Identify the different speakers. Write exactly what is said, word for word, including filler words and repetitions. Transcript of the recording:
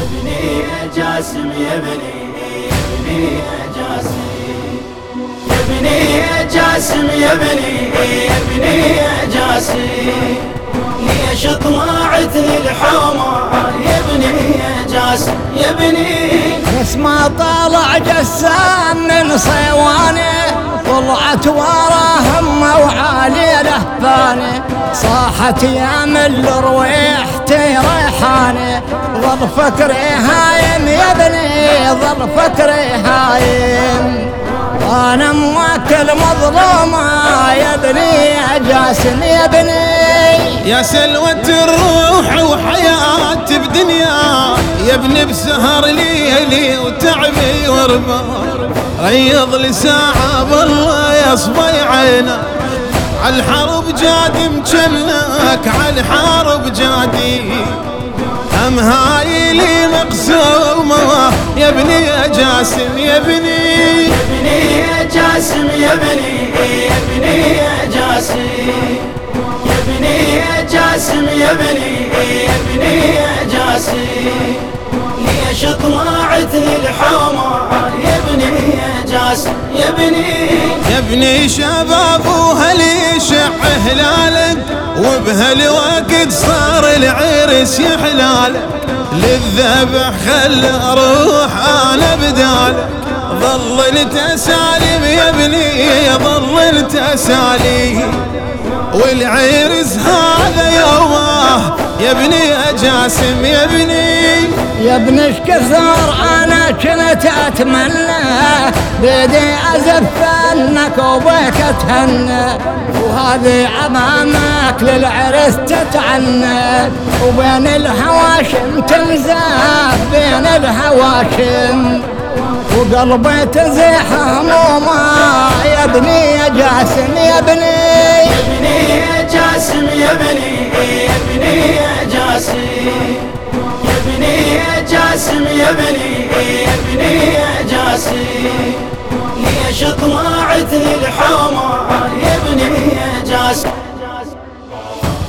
Speaker 1: ابني يا جاسم يا ابني يا ابني يا جاسم يا ابني يا جاسم يا ابني يا ابني يا جاسم ليش طلعت للحومة يا ابني يا جاسم يا ابني
Speaker 2: بس ما طلع جسام من صيواني طلعت وراهم وعالي لهفاني صاحت يا من رويحتي ريحاني ظل فكري هايم يا ابني ظل فكري هايم انا مواكل مظلومه يا ابني يا جاسم يا ابني
Speaker 3: يا سلوة الروح وحياتي بدنيا يا ابني بسهر ليلي وتعبي وربا ريض لي ساعة بالله يصبي عينك عالحرب جادي مجنك عالحرب جادي هم هاي لي مقسومة يا ابني يا جاسم يا ابني
Speaker 1: يا ابني يا جاسم يا ابني يا ابني يا جاسم يا ابني يا جاسم يا ابني يا ابني يا جاسم ليش طلعت للحومة يا ابني يا جاسم يا ابني
Speaker 3: يا ابني شباب وهل يشع هلالك وبهالوقت صار العرس يحلالك للذبح خل اروح انا بدالك ظل التساليم يا ابني ظل التساليم والعرس هذا يومه يا ابني يا جاسم يا ابني
Speaker 2: يا ابن ايش كثر انا كنت اتمنى بيدي ازفنك وبيك اتهنى وهذه امامك للعرس تتعنى وبين الهواشم تنزاف بين الهواشم وقلبي تزيح همومه يا ابني يا جاسم يا ابني
Speaker 1: يا ابني يا جاسم يا ابني يا ابني يا جاسم يا ابني يا جاسم يا ابني يا ابني يا جاسم ليش طلعت للحومة يا ابني يا جاسم